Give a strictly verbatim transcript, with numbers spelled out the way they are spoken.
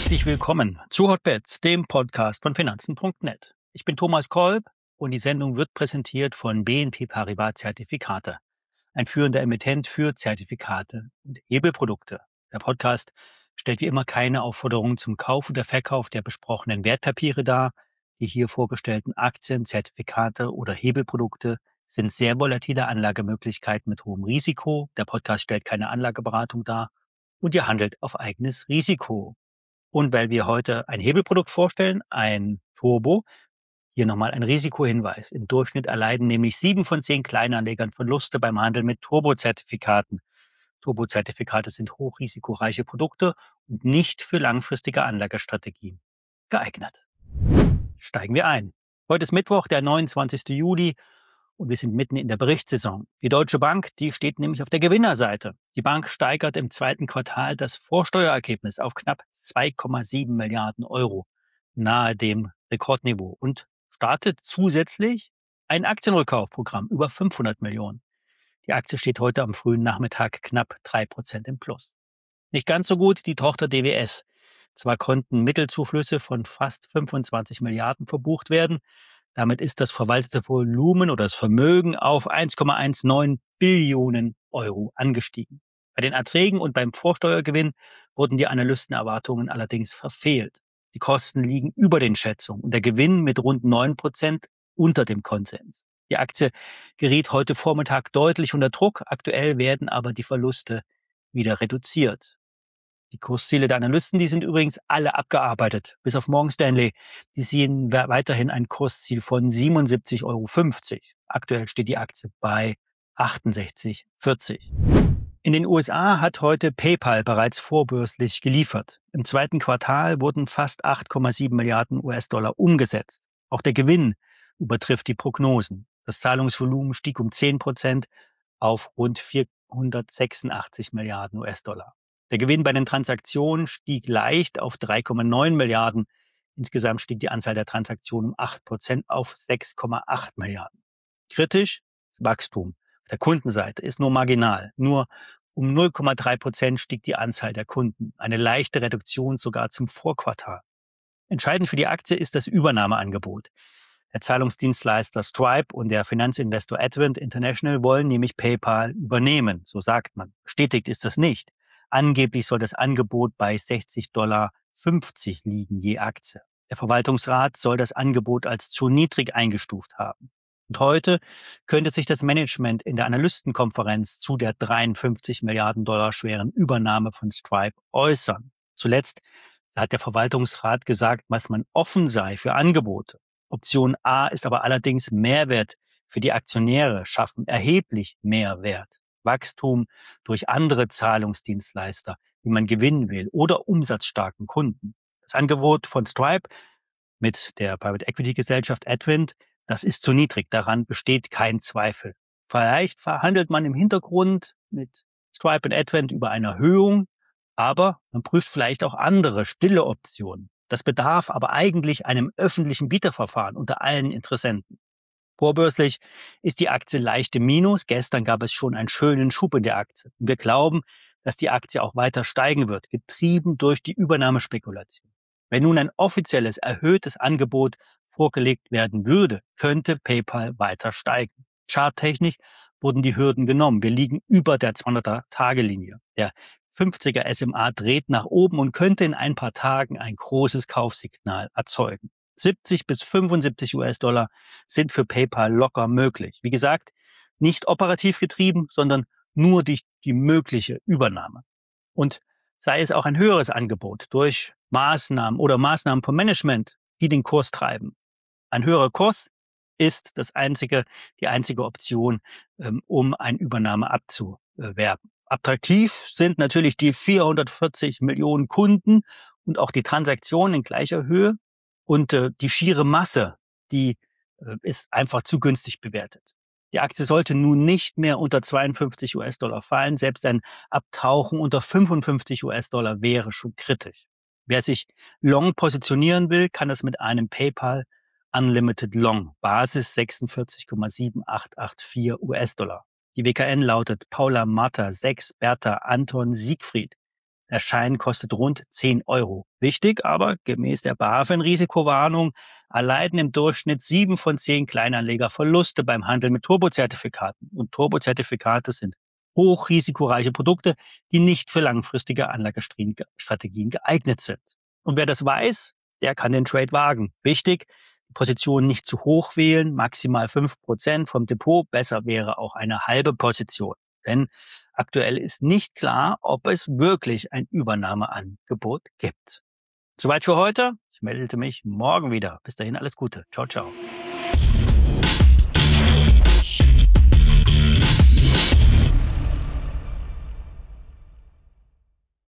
Herzlich willkommen zu Hotbets, dem Podcast von Finanzen Punkt net. Ich bin Thomas Kolb und die Sendung wird präsentiert von B N P Paribas Zertifikate, ein führender Emittent für Zertifikate und Hebelprodukte. Der Podcast stellt wie immer keine Aufforderung zum Kauf oder Verkauf der besprochenen Wertpapiere dar. Die hier vorgestellten Aktien, Zertifikate oder Hebelprodukte sind sehr volatile Anlagemöglichkeiten mit hohem Risiko. Der Podcast stellt keine Anlageberatung dar und ihr handelt auf eigenes Risiko. Und weil wir heute ein Hebelprodukt vorstellen, ein Turbo, hier nochmal ein Risikohinweis. Im Durchschnitt erleiden nämlich sieben von zehn Kleinanlegern Verluste beim Handel mit Turbozertifikaten. Turbozertifikate sind hochrisikoreiche Produkte und nicht für langfristige Anlagestrategien geeignet. Steigen wir ein. Heute ist Mittwoch, der neunundzwanzigster Juli. Und wir sind mitten in der Berichtssaison. Die Deutsche Bank, die steht nämlich auf der Gewinnerseite. Die Bank steigert im zweiten Quartal das Vorsteuerergebnis auf knapp zwei Komma sieben Milliarden Euro, nahe dem Rekordniveau, und startet zusätzlich ein Aktienrückkaufprogramm über fünfhundert Millionen. Die Aktie steht heute am frühen Nachmittag knapp drei Prozent im Plus. Nicht ganz so gut die Tochter D W S. Zwar konnten Mittelzuflüsse von fast fünfundzwanzig Milliarden verbucht werden, damit ist das verwaltete Volumen oder das Vermögen auf eins Komma neunzehn Billionen Euro angestiegen. Bei den Erträgen und beim Vorsteuergewinn wurden die Analystenerwartungen allerdings verfehlt. Die Kosten liegen über den Schätzungen und der Gewinn mit rund neun Prozent unter dem Konsens. Die Aktie geriet heute Vormittag deutlich unter Druck. Aktuell werden aber die Verluste wieder reduziert. Die Kursziele der Analysten, die sind übrigens alle abgearbeitet, bis auf Morgan Stanley. Die sehen weiterhin ein Kursziel von siebenundsiebzig Euro fünfzig. Aktuell steht die Aktie bei achtundsechzig Euro vierzig. In den U S A hat heute PayPal bereits vorbörslich geliefert. Im zweiten Quartal wurden fast acht Komma sieben Milliarden U S-Dollar umgesetzt. Auch der Gewinn übertrifft die Prognosen. Das Zahlungsvolumen stieg um zehn Prozent auf rund vierhundertsechsundachtzig Milliarden U S-Dollar. Der Gewinn bei den Transaktionen stieg leicht auf drei Komma neun Milliarden. Insgesamt stieg die Anzahl der Transaktionen um acht Prozent auf sechs Komma acht Milliarden. Kritisch, das Wachstum auf der Kundenseite ist nur marginal. Nur um null Komma drei Prozent stieg die Anzahl der Kunden. Eine leichte Reduktion sogar zum Vorquartal. Entscheidend für die Aktie ist das Übernahmeangebot. Der Zahlungsdienstleister Stripe und der Finanzinvestor Advent International wollen nämlich PayPal übernehmen, so sagt man. Bestätigt ist das nicht. Angeblich soll das Angebot bei sechzig Komma fünfzig Dollar liegen je Aktie. Der Verwaltungsrat soll das Angebot als zu niedrig eingestuft haben. Und heute könnte sich das Management in der Analystenkonferenz zu der dreiundfünfzig Milliarden Dollar schweren Übernahme von Stripe äußern. Zuletzt hat der Verwaltungsrat gesagt, dass man offen sei für Angebote. Option A ist aber allerdings Mehrwert für die Aktionäre, schaffen erheblich mehr Wert. Wachstum durch andere Zahlungsdienstleister, wie man gewinnen will, oder umsatzstarken Kunden. Das Angebot von Stripe mit der Private Equity Gesellschaft Advent, das ist zu niedrig, daran besteht kein Zweifel. Vielleicht verhandelt man im Hintergrund mit Stripe und Advent über eine Erhöhung, aber man prüft vielleicht auch andere, stille Optionen. Das bedarf aber eigentlich einem öffentlichen Bieterverfahren unter allen Interessenten. Vorbörslich ist die Aktie leicht im Minus. Gestern gab es schon einen schönen Schub in der Aktie. Wir glauben, dass die Aktie auch weiter steigen wird, getrieben durch die Übernahmespekulation. Wenn nun ein offizielles, erhöhtes Angebot vorgelegt werden würde, könnte PayPal weiter steigen. Charttechnisch wurden die Hürden genommen. Wir liegen über der zweihundert-Tage-Linie. Der fünfziger S M A dreht nach oben und könnte in ein paar Tagen ein großes Kaufsignal erzeugen. siebzig bis fünfundsiebzig U S-Dollar sind für PayPal locker möglich. Wie gesagt, nicht operativ getrieben, sondern nur durch die mögliche Übernahme. Und sei es auch ein höheres Angebot durch Maßnahmen oder Maßnahmen vom Management, die den Kurs treiben. Ein höherer Kurs ist das einzige, die einzige Option, um eine Übernahme abzuwerben. Attraktiv sind natürlich die vierhundertvierzig Millionen Kunden und auch die Transaktionen in gleicher Höhe. Und äh, die schiere Masse, die äh, ist einfach zu günstig bewertet. Die Aktie sollte nun nicht mehr unter zweiundfünfzig U S-Dollar fallen. Selbst ein Abtauchen unter fünfundfünfzig U S-Dollar wäre schon kritisch. Wer sich long positionieren will, kann das mit einem PayPal Unlimited Long, Basis sechsundvierzig Komma sieben acht acht vier U S-Dollar. Die W K N lautet Paula Martha sechs Bertha Anton Siegfried. Erscheinen kostet rund zehn Euro. Wichtig aber, gemäß der BaFin-Risikowarnung erleiden im Durchschnitt sieben von zehn Kleinanleger Verluste beim Handel mit Turbozertifikaten. Und Turbozertifikate sind hochrisikoreiche Produkte, die nicht für langfristige Anlagestrategien geeignet sind. Und wer das weiß, der kann den Trade wagen. Wichtig, die Position nicht zu hoch wählen, maximal fünf Prozent vom Depot, besser wäre auch eine halbe Position. Denn aktuell ist nicht klar, ob es wirklich ein Übernahmeangebot gibt. Soweit für heute. Ich melde mich morgen wieder. Bis dahin alles Gute. Ciao, ciao.